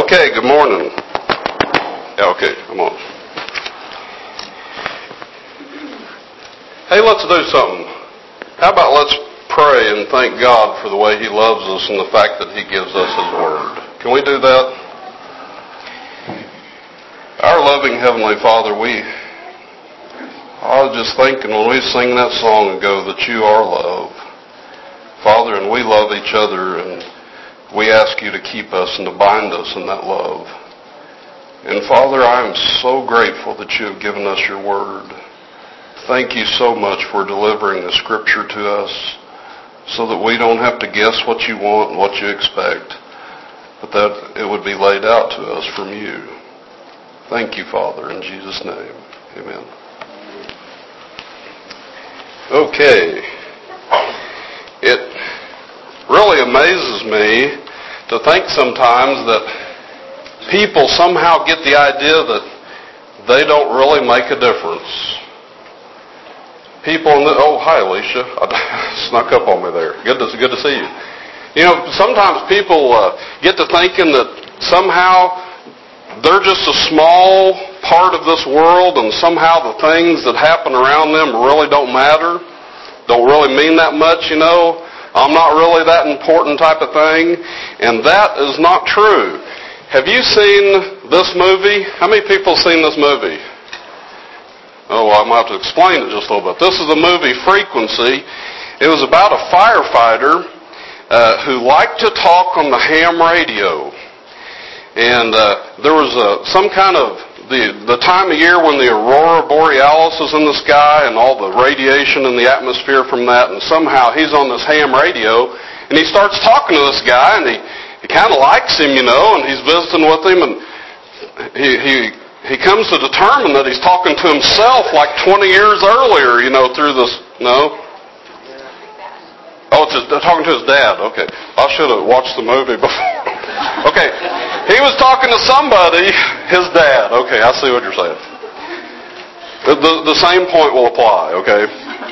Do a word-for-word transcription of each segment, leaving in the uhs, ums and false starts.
Okay, good morning. Yeah, okay, I'm on. Hey, let's do something. How about let's pray and thank God for the way He loves us and the fact that He gives us His Word. Can we do that? Our loving Heavenly Father, we, I was just thinking when we sing that song ago that You are love. Father, and we love each other, and we ask You to keep us and to bind us in that love. And Father, I am so grateful that You have given us Your Word. Thank You so much for delivering the Scripture to us so that we don't have to guess what You want and what You expect, but that it would be laid out to us from You. Thank You, Father, in Jesus' name. Amen. Okay. It really amazes me to think sometimes that people somehow get the idea that they don't really make a difference. People in the, oh, hi, Alicia. I snuck up on me there. Good to, good to see you. You know, sometimes people uh, get to thinking that somehow they're just a small part of this world and somehow the things that happen around them really don't matter, don't really mean that much, you know. I'm not really that important type of thing. And that is not true. Have you seen this movie? How many people have seen this movie? Oh, I'm going to have to explain it just a little bit. This is the movie Frequency. It was about a firefighter uh, who liked to talk on the ham radio. And uh, there was uh, some kind of, the, the time of year when the aurora borealis is in the sky and all the radiation in the atmosphere from that, and somehow he's on this ham radio, and he starts talking to this guy, and he, he kind of likes him, you know, and he's visiting with him, and he... he He comes to determine that he's talking to himself like twenty years earlier, you know, through this, no? Oh, it's his, talking to his dad. Okay. I should have watched the movie before. Okay. He was talking to somebody, his dad. Okay, I see what you're saying. The, the, the same point will apply, okay?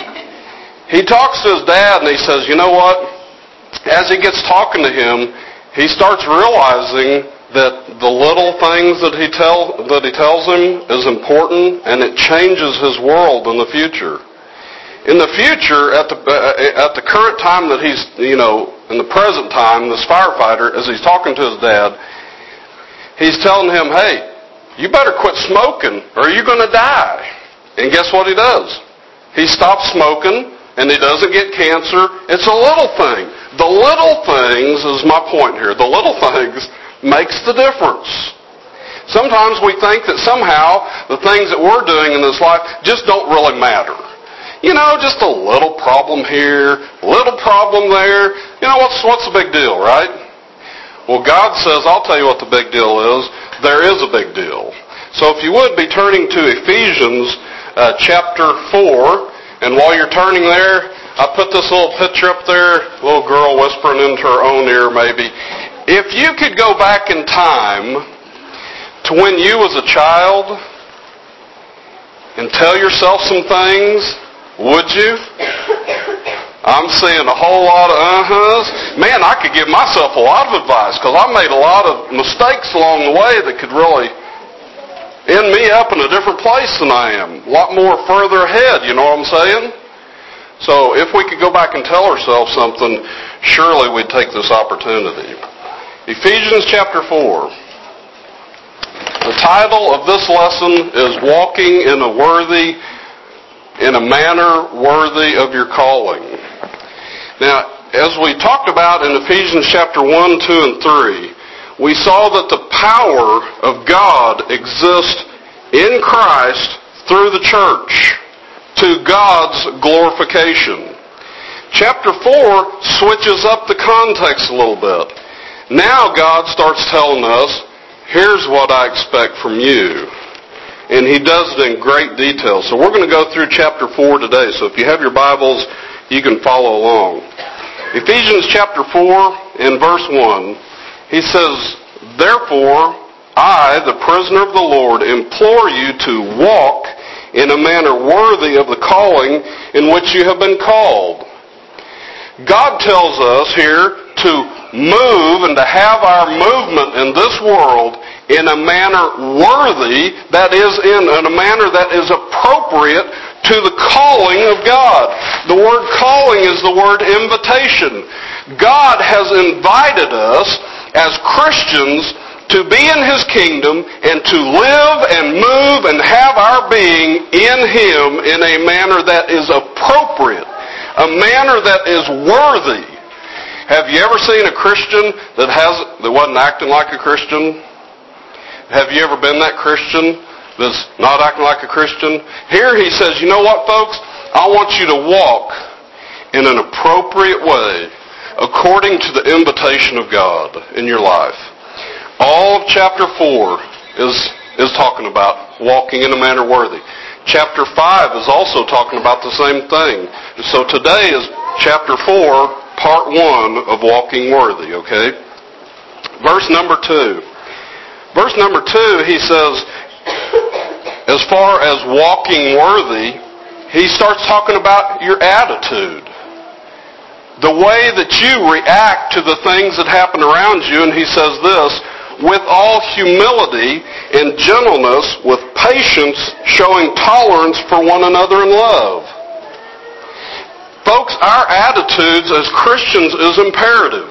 He talks to his dad and he says, you know what? As he gets talking to him, he starts realizing that the little things that he tell that he tells him is important, and it changes his world in the future. In the future, at the uh, at the current time that he's, you know, in the present time, this firefighter, as he's talking to his dad, he's telling him, "Hey, you better quit smoking, or you're going to die." And guess what he does? He stops smoking, and he doesn't get cancer. It's a little thing. The little things is my point here. The little things makes the difference. Sometimes we think that somehow the things that we're doing in this life just don't really matter. You know, just a little problem here, little problem there. You know, what's what's the big deal, right? Well, God says, I'll tell you what the big deal is. There is a big deal. So if you would be turning to Ephesians uh, chapter four, and while you're turning there, I put this little picture up there, little girl whispering into her own ear maybe. If you could go back in time to when you was a child and tell yourself some things, would you? I'm seeing a whole lot of uh-huhs. Man, I could give myself a lot of advice because I made a lot of mistakes along the way that could really end me up in a different place than I am. A lot more further ahead, you know what I'm saying? So if we could go back and tell ourselves something, surely we'd take this opportunity. Ephesians chapter four. The title of this lesson is Walking in a Worthy, in a Manner Worthy of Your Calling. Now, as we talked about in Ephesians chapter one, two, and three, we saw that the power of God exists in Christ through the church to God's glorification. Chapter four switches up the context a little bit. Now God starts telling us, here's what I expect from you. And He does it in great detail. So we're going to go through chapter four today. So if you have your Bibles, you can follow along. Ephesians chapter four and verse one, he says, therefore, I, the prisoner of the Lord, implore you to walk in a manner worthy of the calling in which you have been called. God tells us here to move and to have our movement in this world in a manner worthy, that is, in, in a manner that is appropriate to the calling of God. The word calling is the word invitation. God has invited us as Christians to be in His kingdom and to live and move and have our being in Him in a manner that is appropriate, a manner that is worthy. Have you ever seen a Christian that has that wasn't acting like a Christian? Have you ever been that Christian that's not acting like a Christian? Here he says, you know what, folks? I want you to walk in an appropriate way according to the invitation of God in your life. All of chapter four is, is talking about walking in a manner worthy. Chapter five is also talking about the same thing. So today is chapter four, part one of walking worthy, okay? Verse number two. Verse number two, he says, as far as walking worthy, he starts talking about your attitude. The way that you react to the things that happen around you, and he says this, with all humility and gentleness, with patience, showing tolerance for one another in love. Folks, our attitudes as Christians is imperative.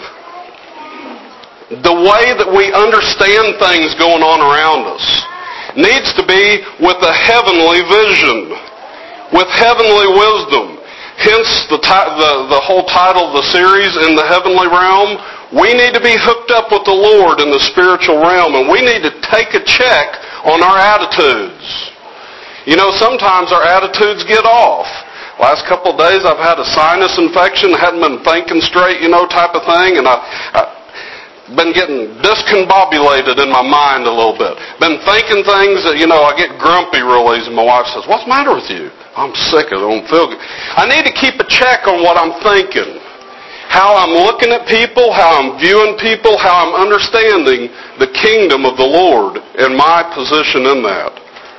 The way that we understand things going on around us needs to be with a heavenly vision, with heavenly wisdom. Hence the, the, the whole title of the series, In the Heavenly Realm. We need to be hooked up with the Lord in the spiritual realm, and we need to take a check on our attitudes. You know, sometimes our attitudes get off. Last couple of days I've had a sinus infection, hadn't been thinking straight, you know, type of thing, and I, I've been getting discombobulated in my mind a little bit. Been thinking things that, you know, I get grumpy real easy. My wife says, what's the matter with you? I'm sick, I don't feel good. I need to keep a check on what I'm thinking. How I'm looking at people, how I'm viewing people, how I'm understanding the kingdom of the Lord and my position in that.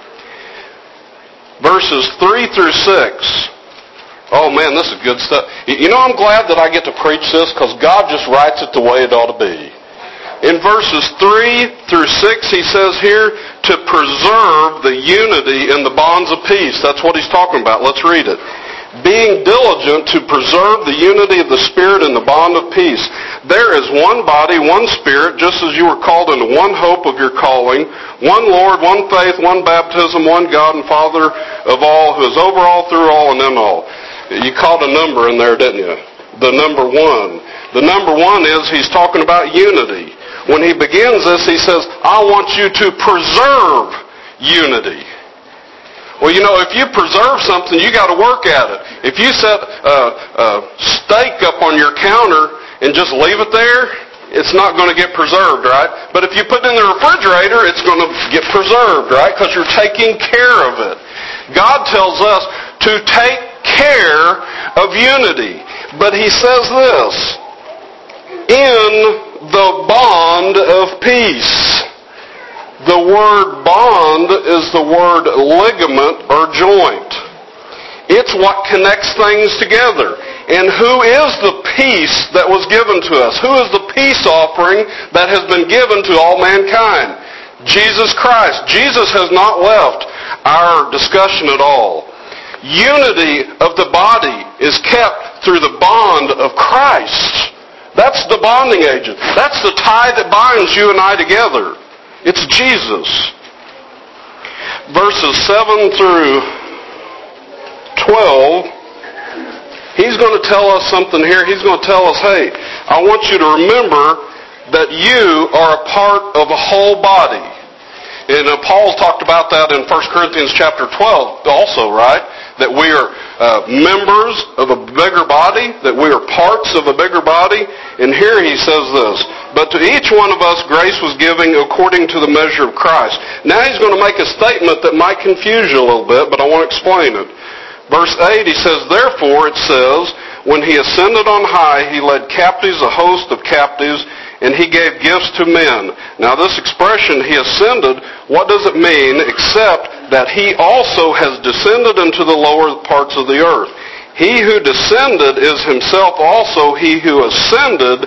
Verses three through six. Oh man, this is good stuff. You know, I'm glad that I get to preach this because God just writes it the way it ought to be. In verses three through six, he says here, to preserve the unity in the bonds of peace. That's what he's talking about. Let's read it. Being diligent to preserve the unity of the Spirit in the bond of peace. There is one body, one Spirit, just as you were called into one hope of your calling, one Lord, one faith, one baptism, one God and Father of all, who is over all, through all, and in all. You caught a number in there, didn't you? The number one. The number one is he's talking about unity. When he begins this, he says, I want you to preserve unity. Well, you know, if you preserve something, you got to work at it. If you set a, a steak up on your counter and just leave it there, it's not going to get preserved, right? But if you put it in the refrigerator, it's going to get preserved, right? Because you're taking care of it. God tells us to take care of unity. But he says this, in the bond of peace. The word bond is the word ligament or joint. It's what connects things together. And who is the peace that was given to us? Who is the peace offering that has been given to all mankind? Jesus Christ. Jesus has not left our discussion at all. Unity of the body is kept through the bond of Christ. That's the bonding agent. That's the tie that binds you and I together. It's Jesus. Verses seven through twelve, he's going to tell us something here. He's going to tell us, hey, I want you to remember that you are a part of a whole body. And uh, Paul talked about that in First Corinthians chapter twelve also, right? That we are uh, members of a bigger body, that we are parts of a bigger body. And here he says this, but to each one of us grace was given according to the measure of Christ. Now he's going to make a statement that might confuse you a little bit, but I want to explain it. Verse eight, he says, therefore it says, when he ascended on high, he led captives a host of captives, and he gave gifts to men. Now this expression, he ascended, what does it mean except that he also has descended into the lower parts of the earth? He who descended is himself also he who ascended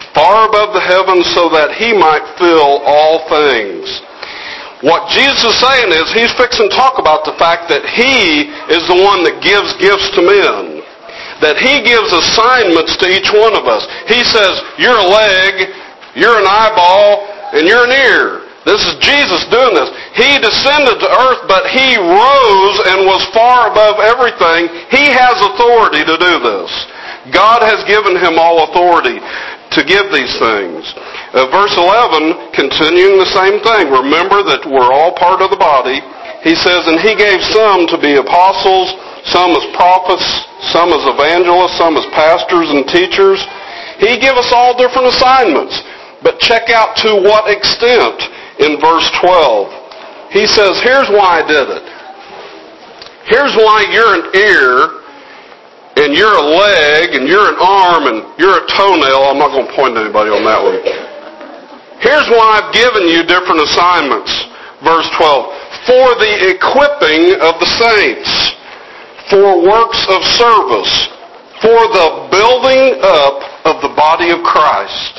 far above the heavens, so that he might fill all things. What Jesus is saying is he's fixing to talk about the fact that he is the one that gives gifts to men. That he gives assignments to each one of us. He says, you're a leg, you're an eyeball, and you're an ear. This is Jesus doing this. He descended to earth, but he rose and was far above everything. He has authority to do this. God has given him all authority to give these things. Uh, verse eleven, continuing the same thing. Remember that we're all part of the body. He says, and he gave some to be apostles, some as prophets, some as evangelists, some as pastors and teachers. He gave us all different assignments. But check out to what extent in verse twelve. He says, here's why I did it. Here's why you're an ear, and you're a leg, and you're an arm, and you're a toenail. I'm not going to point to anybody on that one. Here's why I've given you different assignments. Verse twelve. For the equipping of the saints, for works of service, for the building up of the body of Christ.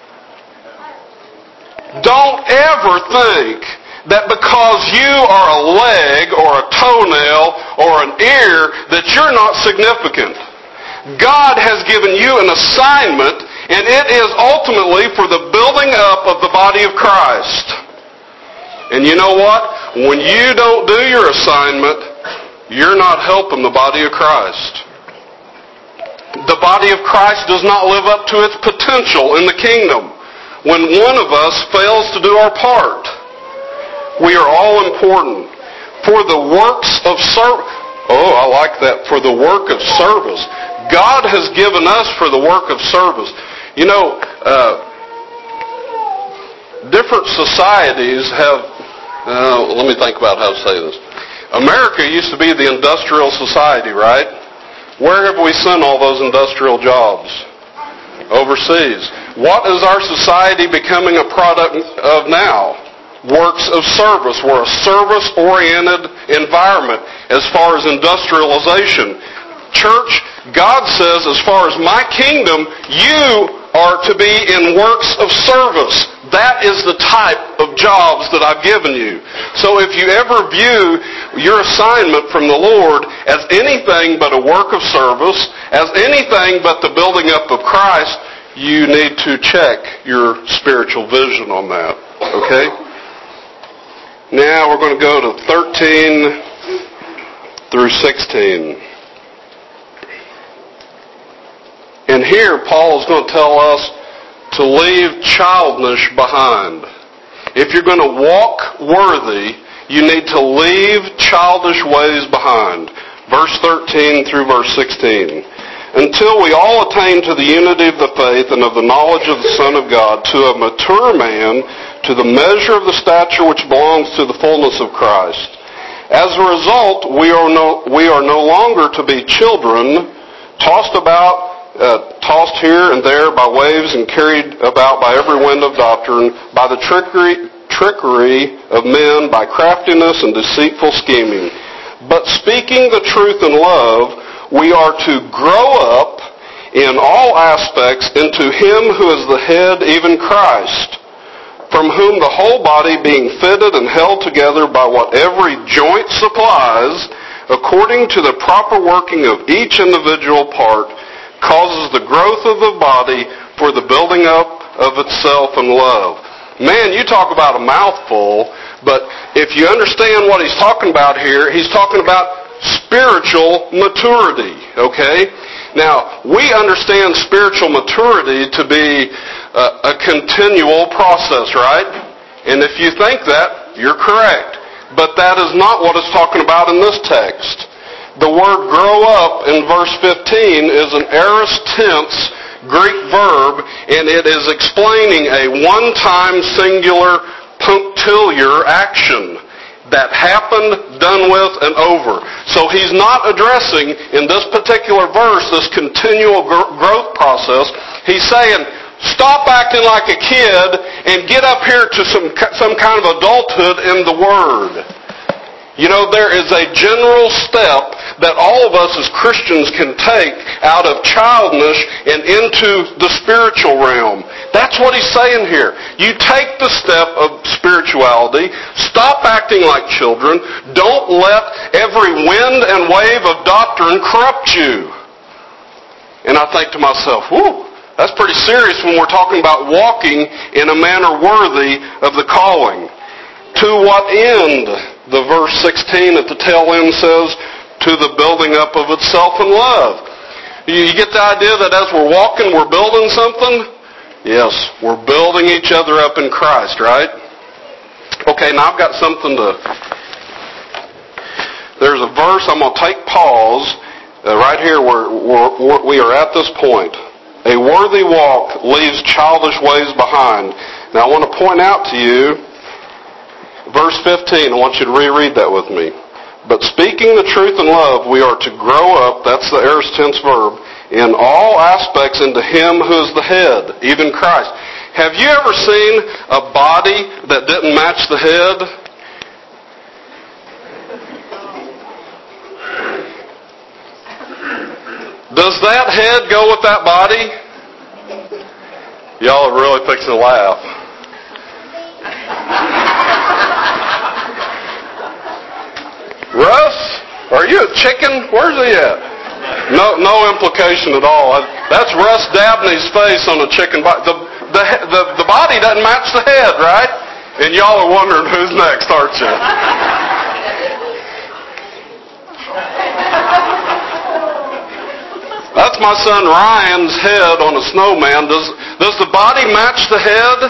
Don't ever think that because you are a leg or a toenail or an ear that you're not significant. God has given you an assignment, and it is ultimately for the building up of the body of Christ. And you know what? When you don't do your assignment, you're not helping the body of Christ. The body of Christ does not live up to its potential in the kingdom when one of us fails to do our part. We are all important. For the works of service. Oh, I like that. For the work of service. God has given us for the work of service. You know, uh, different societies have, uh, let me think about how to say this. America used to be the industrial society, right? Where have we sent all those industrial jobs? Overseas. What is our society becoming a product of now? Works of service. We're a service-oriented environment as far as industrialization. Church, God says, as far as my kingdom, you are to be in works of service. That is the type of jobs that I've given you. So if you ever view your assignment from the Lord as anything but a work of service, as anything but the building up of Christ, you need to check your spiritual vision on that. Okay? Now we're going to go to thirteen through sixteen. And here Paul is going to tell us to leave childishness behind. If you're going to walk worthy, you need to leave childish ways behind. Verse thirteen through verse sixteen. Until we all attain to the unity of the faith and of the knowledge of the Son of God, to a mature man, to the measure of the stature which belongs to the fullness of Christ. As a result, we are no, we are no longer to be children, tossed about, uh, tossed here and there by waves and carried about by every wind of doctrine, by the trickery, trickery of men, by craftiness and deceitful scheming. But speaking the truth in love, we are to grow up in all aspects into Him who is the head, even Christ, from whom the whole body, being fitted and held together by what every joint supplies, according to the proper working of each individual part, causes the growth of the body for the building up of itself in love. Man, you talk about a mouthful, but if you understand what he's talking about here, he's talking about spiritual maturity, okay? Now, we understand spiritual maturity to be a, a continual process, right? And if you think that, you're correct. But that is not what it's talking about in this text. The word grow up in verse fifteen is an aorist tense Greek verb, and it is explaining a one-time singular punctiliar action that happened, done with, and over. So he's not addressing, in this particular verse, this continual gr- growth process. He's saying, stop acting like a kid and get up here to some some kind of adulthood in the Word. You know, there is a general step that all of us as Christians can take out of childness and into the spiritual realm. That's what he's saying here. You take the step of spirituality, stop acting like children, don't let every wind and wave of doctrine corrupt you. And I think to myself, whew, that's pretty serious when we're talking about walking in a manner worthy of the calling. To what end? The verse sixteen at the tail end says, to the building up of itself in love. You get the idea that as we're walking, we're building something? Yes, we're building each other up in Christ, right? Okay, now I've got something to... There's a verse, I'm going to take pause, uh, right here where we're, we are at this point. A worthy walk leaves childish ways behind. Now I want to point out to you, verse fifteen, I want you to reread that with me. But speaking the truth in love, we are to grow up, that's the aorist tense verb, in all aspects into Him who is the head, even Christ. Have you ever seen a body that didn't match the head? Does that head go with that body? Y'all are really fixing to laugh. Russ, are you a chicken? Where's he at? No, no implication at all. That's Russ Dabney's face on a chicken body. The, the, the, the body doesn't match the head, right? And y'all are wondering who's next, aren't you? That's my son Ryan's head on a snowman. Does, does the body match the head?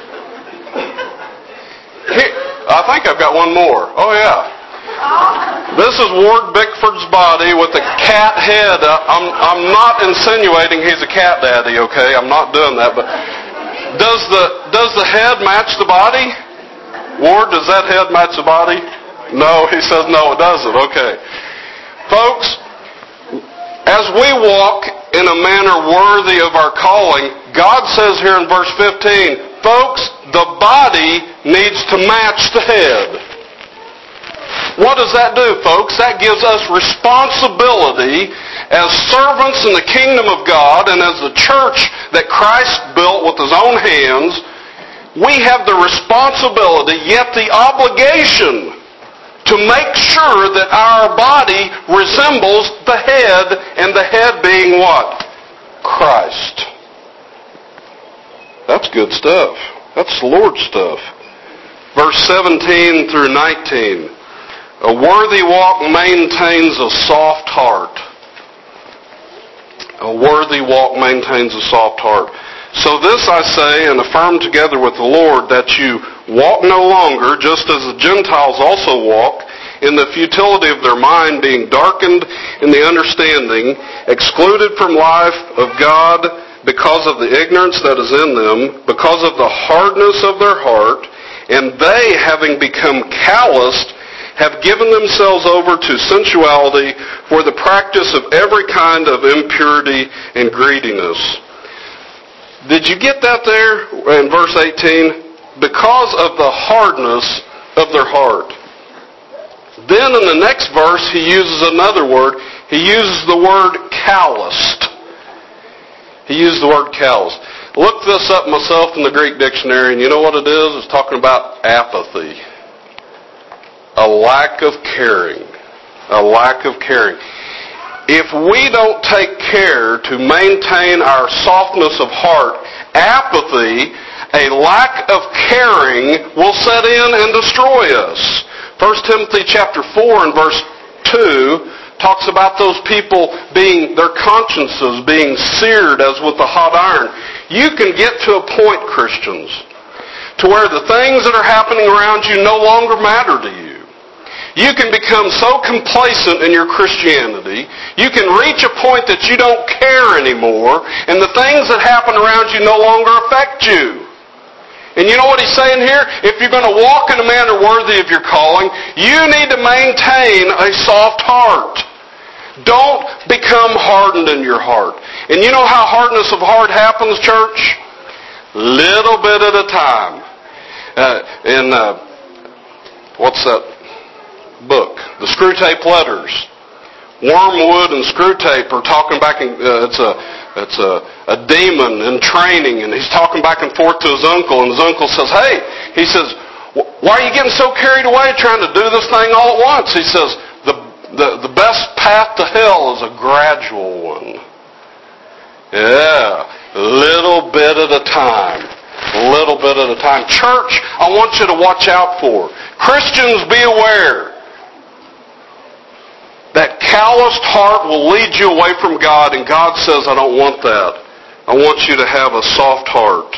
Here, I think I've got one more. Oh, yeah. This is Ward Bickford's body with a cat head. I'm, I'm not insinuating he's a cat daddy, okay? I'm not doing that. But does the, does the head match the body? Ward, does that head match the body? No, he says no, it doesn't. Okay. Folks, as we walk in a manner worthy of our calling, God says here in verse fifteen, folks, the body needs to match the head. What does that do, folks? That gives us responsibility as servants in the kingdom of God and as the church that Christ built with His own hands. We have the responsibility, yet the obligation, to make sure that our body resembles the head, and the head being what? Christ. That's good stuff. That's Lord stuff. Verse seventeen through nineteen. A worthy walk maintains a soft heart. A worthy walk maintains a soft heart. So this I say and affirm together with the Lord, that you walk no longer, just as the Gentiles also walk, in the futility of their mind, being darkened in the understanding, excluded from life of God because of the ignorance that is in them, because of the hardness of their heart, and they, having become calloused, have given themselves over to sensuality for the practice of every kind of impurity and greediness. Did you get that there in verse eighteen? Because of the hardness of their heart. Then in the next verse he uses another word. He uses the word calloused. He used the word calloused. Looked this up myself in the Greek dictionary, and you know what it is? It's talking about apathy. A lack of caring. A lack of caring. If we don't take care to maintain our softness of heart, apathy, a lack of caring will set in and destroy us. First Timothy chapter four and verse two talks about those people being, their consciences being seared as with a hot iron. You can get to a point, Christians, to where the things that are happening around you no longer matter to you. You can become so complacent in your Christianity, you can reach a point that you don't care anymore, and the things that happen around you no longer affect you. And you know what he's saying here? If you're going to walk in a manner worthy of your calling, you need to maintain a soft heart. Don't become hardened in your heart. And you know how hardness of heart happens, church? Little bit at a time. Uh, in, uh, what's that book? The Screwtape Letters. Wormwood and Screwtape are talking back, and uh, it's a it's a, a demon in training, and he's talking back and forth to his uncle, and his uncle says, hey, he says, why are you getting so carried away trying to do this thing all at once? He says, the the, the best path to hell is a gradual one. Yeah, little bit at a time. A little bit at a time. Church, I want you to watch out for. Christians, be aware. That calloused heart will lead you away from God, and God says, I don't want that. I want you to have a soft heart.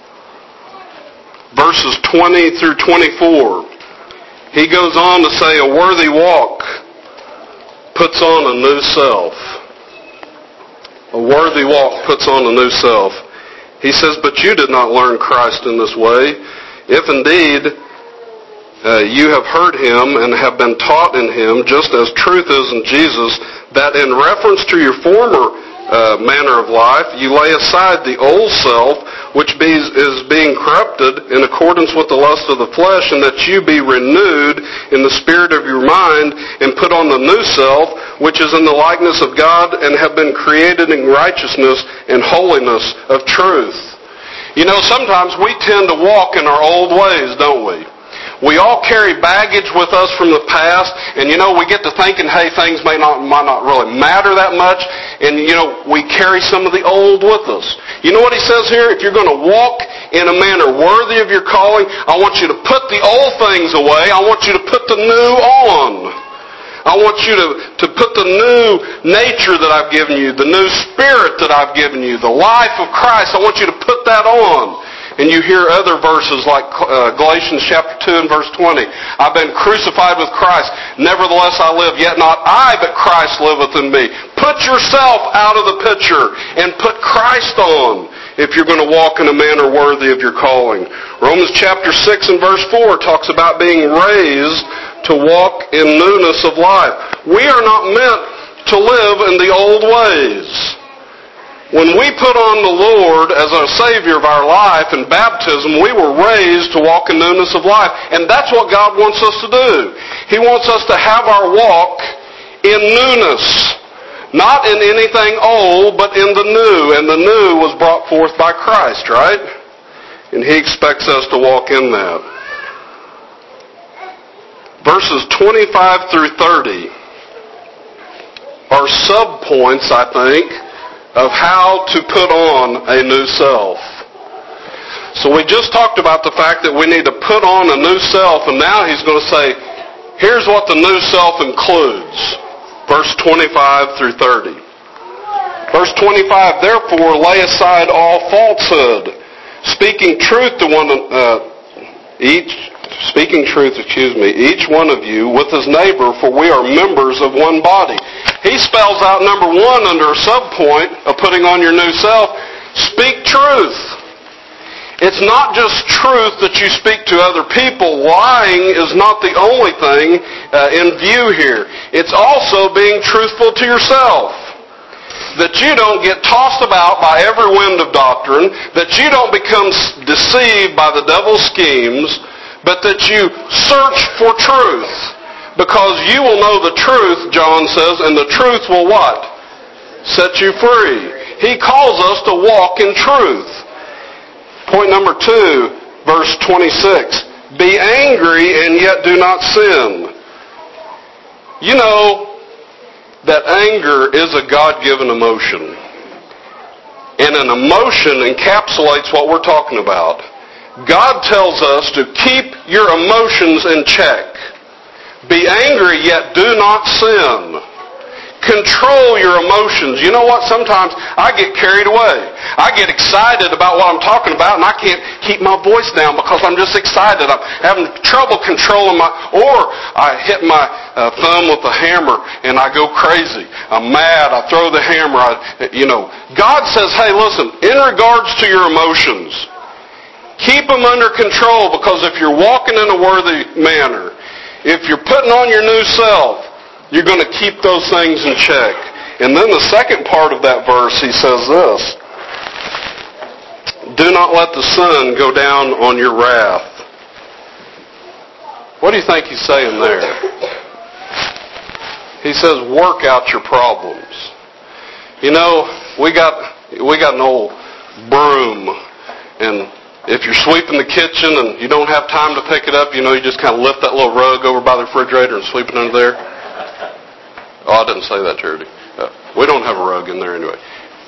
Verses twenty through twenty-four. He goes on to say, a worthy walk puts on a new self. A worthy walk puts on a new self. He says, but you did not learn Christ in this way. If indeed Uh, you have heard him and have been taught in him, just as truth is in Jesus, that in reference to your former uh, manner of life, you lay aside the old self, which be, is being corrupted in accordance with the lust of the flesh, and that you be renewed in the spirit of your mind, and put on the new self, which is in the likeness of God, and have been created in righteousness and holiness of truth. You know, sometimes we tend to walk in our old ways, don't we? We all carry baggage with us from the past, and you know, we get to thinking, hey, things may not, might not really matter that much, and you know, we carry some of the old with us. You know what he says here? If you're going to walk in a manner worthy of your calling, I want you to put the old things away. I want you to put the new on. I want you to, to put the new nature that I've given you, the new spirit that I've given you, the life of Christ. I want you to put that on. And you hear other verses like uh, Galatians chapter two and verse twenty. I've been crucified with Christ. Nevertheless I live, yet not I, but Christ liveth in me. Put yourself out of the picture and put Christ on if you're going to walk in a manner worthy of your calling. Romans chapter six and verse four talks about being raised to walk in newness of life. We are not meant to live in the old ways. When we put on the Lord as our Savior of our life in baptism, we were raised to walk in newness of life. And that's what God wants us to do. He wants us to have our walk in newness. Not in anything old, but in the new. And the new was brought forth by Christ, right? And He expects us to walk in that. Verses twenty-five through thirty are sub-points, I think, of how to put on a new self. So we just talked about the fact that we need to put on a new self, and now he's going to say, here's what the new self includes. Verse twenty-five through thirty. Verse twenty-five, therefore lay aside all falsehood, speaking truth to one uh, each speaking truth, excuse me, each one of you with his neighbor, for we are members of one body. He spells out number one under a subpoint of putting on your new self, speak truth. It's not just truth that you speak to other people. Lying is not the only thing uh, in view here. It's also being truthful to yourself. That you don't get tossed about by every wind of doctrine, that you don't become deceived by the devil's schemes, but that you search for truth. Because you will know the truth, John says, and the truth will what? Set you free. He calls us to walk in truth. Point number two, verse twenty-six. Be angry and yet do not sin. You know that anger is a God-given emotion. And an emotion encapsulates what we're talking about. God tells us to keep your emotions in check. Be angry, yet do not sin. Control your emotions. You know what? Sometimes I get carried away. I get excited about what I'm talking about, and I can't keep my voice down because I'm just excited. I'm having trouble controlling my... Or I hit my uh, thumb with a hammer, and I go crazy. I'm mad. I throw the hammer. I, you know, God says, hey, listen, in regards to your emotions, keep them under control, because if you're walking in a worthy manner, if you're putting on your new self, you're going to keep those things in check. And then the second part of that verse, he says this. Do not let the sun go down on your wrath. What do you think he's saying there? He says, work out your problems. You know, we got we got an old broom, and if you're sweeping the kitchen and you don't have time to pick it up, you know, you just kind of lift that little rug over by the refrigerator and sweep it under there. Oh, I didn't say that, Charity. Uh, we don't have a rug in there anyway.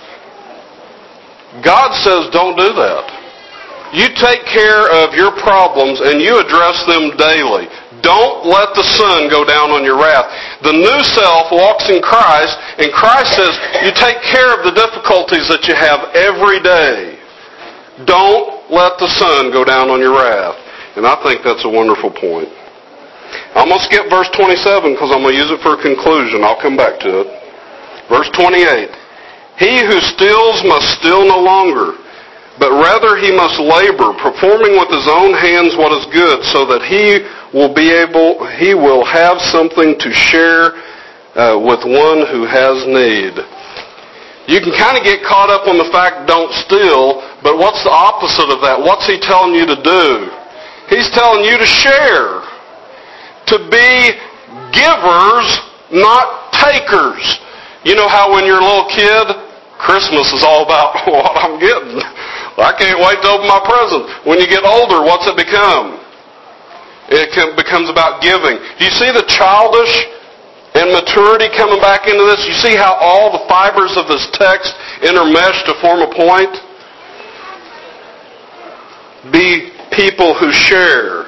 God says don't do that. You take care of your problems and you address them daily. Don't let the sun go down on your wrath. The new self walks in Christ, and Christ says you take care of the difficulties that you have every day. Don't let the sun go down on your wrath. And I think that's a wonderful point. I'm going to skip verse twenty-seven because I'm going to use it for a conclusion. I'll come back to it. Verse twenty-eight. He who steals must steal no longer, but rather he must labor, performing with his own hands what is good, so that he will be able, he will have something to share uh, with one who has need. You can kind of get caught up on the fact, don't steal, but what's the opposite of that? What's he telling you to do? He's telling you to share, to be givers, not takers. You know how when you're a little kid, Christmas is all about what I'm getting. I can't wait to open my present. When you get older, what's it become? It becomes about giving. Do you see the childish and maturity coming back into this? You see how all the fibers of this text intermesh to form a point? Be people who share.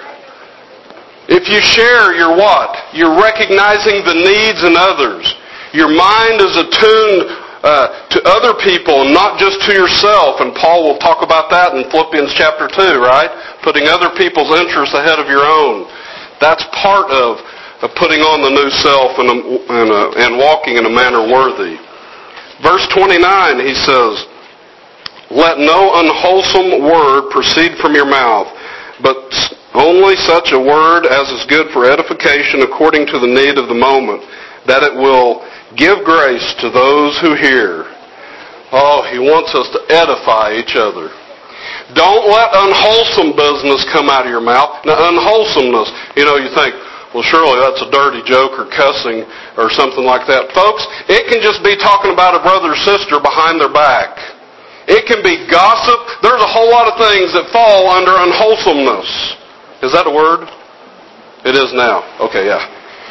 If you share, you're what? You're recognizing the needs in others. Your mind is attuned Uh, to other people, not just to yourself. And Paul will talk about that in Philippians chapter two, right? Putting other people's interests ahead of your own. That's part of, of putting on the new self and, and, uh, and walking in a manner worthy. Verse twenty-nine, he says, let no unwholesome word proceed from your mouth, but only such a word as is good for edification according to the need of the moment, that it will give grace to those who hear. Oh, he wants us to edify each other. Don't let unwholesome business come out of your mouth. Now, unwholesomeness, you know, you think, well, surely that's a dirty joke or cussing or something like that. Folks, it can just be talking about a brother or sister behind their back. It can be gossip. There's a whole lot of things that fall under unwholesomeness. Is that a word? It is now. Okay, yeah.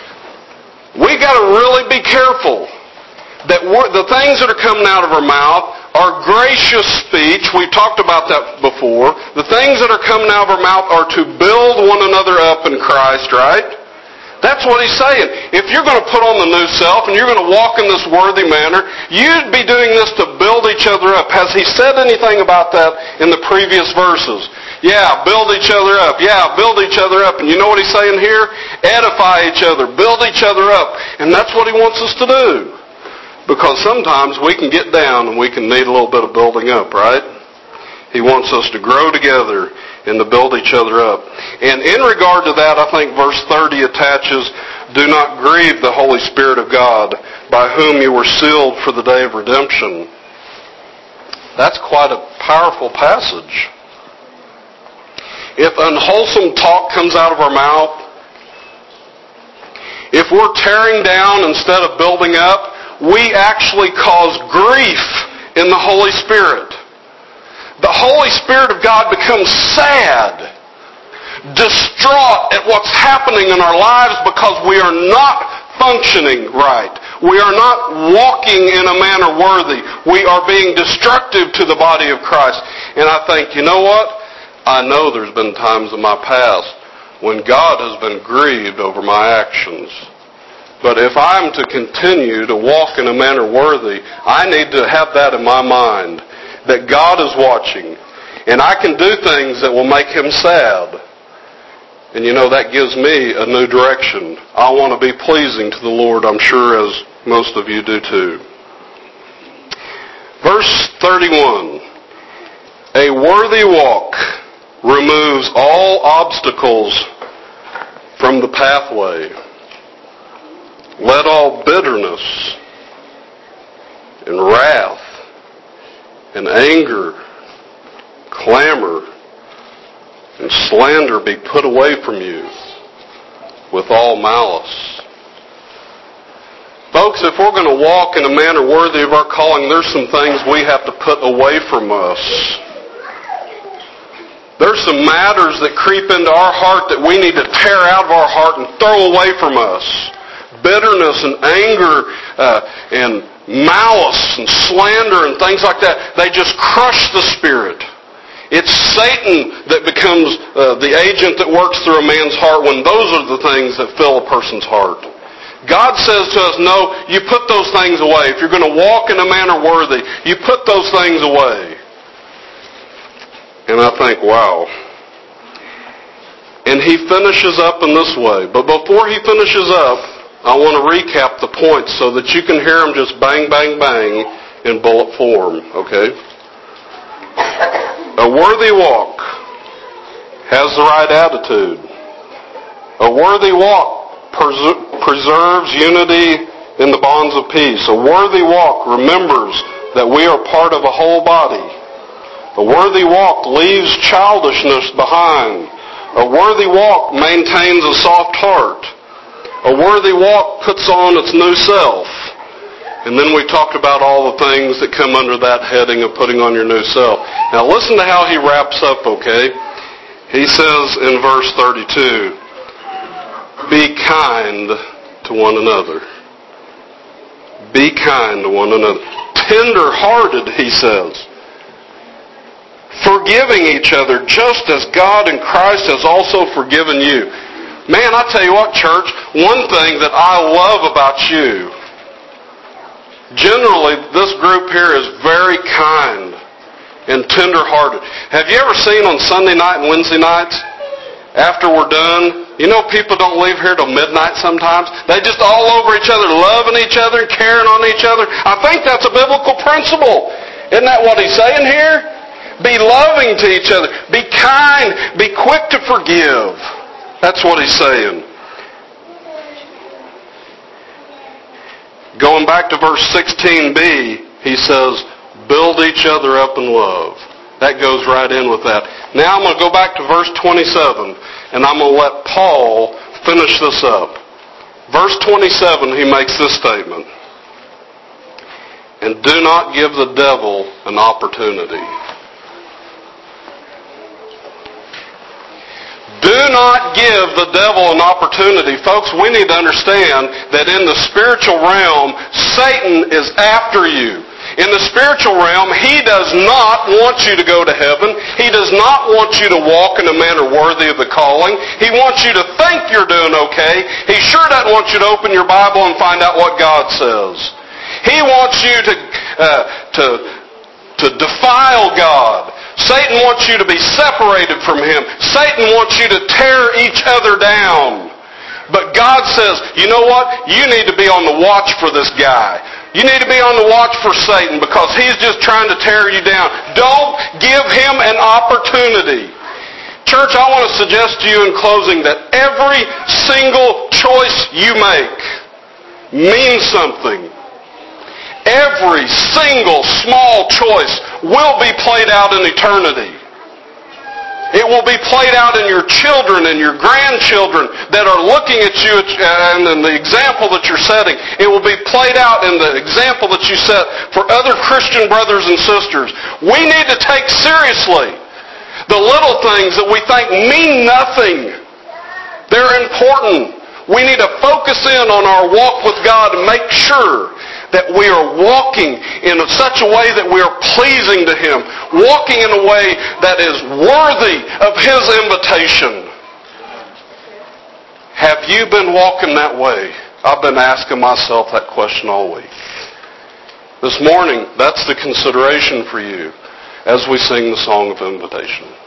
We got to really be careful that we're, the things that are coming out of our mouth are gracious speech. We've talked about that before. The things that are coming out of our mouth are to build one another up in Christ, right? That's what he's saying. If you're going to put on the new self and you're going to walk in this worthy manner, you'd be doing this to build each other up. Has he said anything about that in the previous verses? Yeah, build each other up. Yeah, build each other up. And you know what he's saying here? Edify each other. Build each other up. And that's what he wants us to do. Because sometimes we can get down and we can need a little bit of building up, right? He wants us to grow together and to build each other up. And in regard to that, I think verse thirty attaches, do not grieve the Holy Spirit of God, by whom you were sealed for the day of redemption. That's quite a powerful passage. If unwholesome talk comes out of our mouth, if we're tearing down instead of building up, we actually cause grief in the Holy Spirit. The Holy Spirit of God becomes sad, distraught at what's happening in our lives because we are not functioning right. We are not walking in a manner worthy. We are being destructive to the body of Christ. And I think, you know what? I know there's been times in my past when God has been grieved over my actions. But if I'm to continue to walk in a manner worthy, I need to have that in my mind, that God is watching, and I can do things that will make Him sad. And you know, that gives me a new direction. I want to be pleasing to the Lord, I'm sure as most of you do too. Verse thirty-one, a worthy walk removes all obstacles from the pathway. Let all bitterness and wrath and anger, clamor, and slander be put away from you with all malice. Folks, if we're going to walk in a manner worthy of our calling, there's some things we have to put away from us. There's some matters that creep into our heart that we need to tear out of our heart and throw away from us. Bitterness and anger uh, and malice and slander and things like that, they just crush the spirit. It's Satan that becomes uh, the agent that works through a man's heart when those are the things that fill a person's heart. God says to us, no, you put those things away. If you're going to walk in a manner worthy, you put those things away. And I think, wow. And he finishes up in this way. But before he finishes up, I want to recap the points so that you can hear them just bang, bang, bang in bullet form, okay? A worthy walk has the right attitude. A worthy walk preserves unity in the bonds of peace. A worthy walk remembers that we are part of a whole body. A worthy walk leaves childishness behind. A worthy walk maintains a soft heart. A worthy walk puts on its new self. And then we talked about all the things that come under that heading of putting on your new self. Now listen to how he wraps up, okay? He says in verse thirty-two, be kind to one another. Be kind to one another. Tender-hearted, he says. Forgiving each other just as God in Christ has also forgiven you. Man, I tell you what, church, one thing that I love about you, generally this group here is very kind and tender-hearted. Have you ever seen on Sunday night and Wednesday nights, after we're done, you know people don't leave here till midnight sometimes. They just all over each other, loving each other, caring on each other. I think that's a biblical principle. Isn't that what he's saying here? Be loving to each other. Be kind. Be quick to forgive. That's what he's saying. Going back to verse sixteen b, he says, build each other up in love. That goes right in with that. Now I'm going to go back to verse twenty-seven, and I'm going to let Paul finish this up. Verse twenty-seven, he makes this statement. And do not give the devil an opportunity. Do not give the devil an opportunity. Folks, we need to understand that in the spiritual realm, Satan is after you. In the spiritual realm, he does not want you to go to heaven. He does not want you to walk in a manner worthy of the calling. He wants you to think you're doing okay. He sure doesn't want you to open your Bible and find out what God says. He wants you to, uh, to, to defile God. Satan wants you to be separated from him. Satan wants you to tear each other down. But God says, you know what? You need to be on the watch for this guy. You need to be on the watch for Satan because he's just trying to tear you down. Don't give him an opportunity. Church, I want to suggest to you in closing that every single choice you make means something. Every single small choice will be played out in eternity. It will be played out in your children and your grandchildren that are looking at you and in the example that you're setting. It will be played out in the example that you set for other Christian brothers and sisters. We need to take seriously the little things that we think mean nothing. They're important. We need to focus in on our walk with God and make sure that we are walking in such a way that we are pleasing to Him, walking in a way that is worthy of His invitation. Have you been walking that way? I've been asking myself that question all week. This morning, that's the consideration for you as we sing the song of invitation.